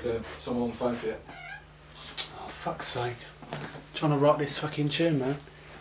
someone on the phone for you. Oh, fuck's sake. I'm trying to write this fucking tune, man.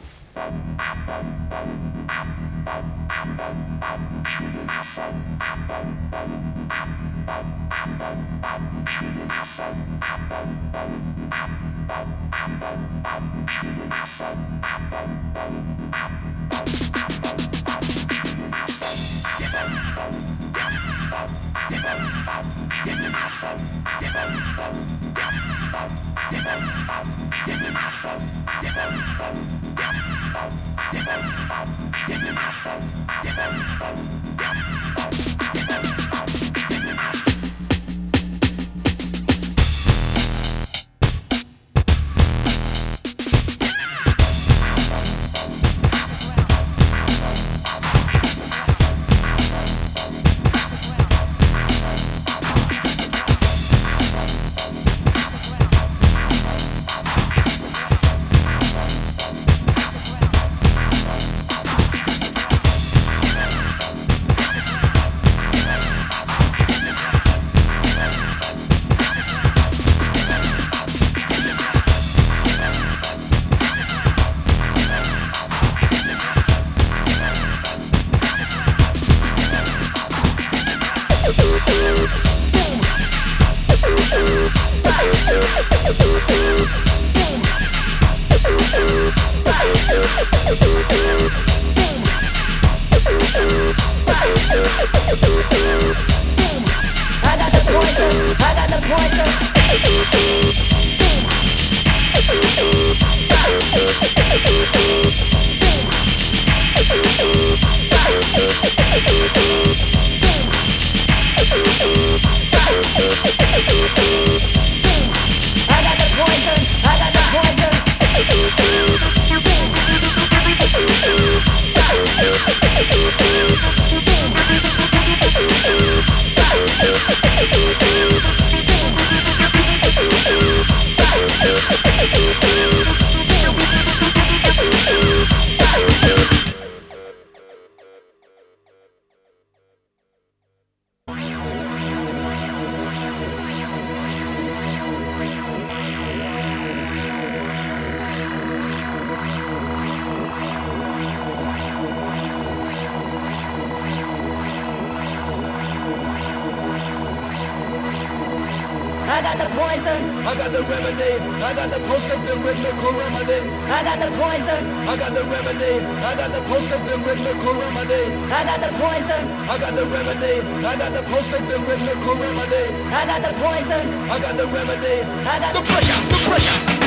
I got the poison. I got the remedy. I got the pulsating rhythmical remedy. I got the poison. I got the remedy. I got the pulsating rhythmical remedy. I got the poison. I got the remedy. I got the pulsating rhythmical remedy. I got the poison. I got the remedy. I got the pressure. The pressure.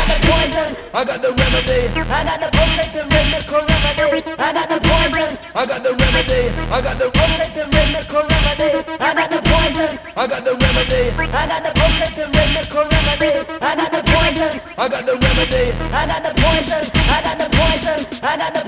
I got the remedy. I got the perfect rhythmical remedy. I got the poison. I got I got the potent and rhythmical remedy. I got the poison. I got the remedy. I got the potent and rhythmical remedy. I got the poison. I got the remedy. I got the poison. I got the poison. I got the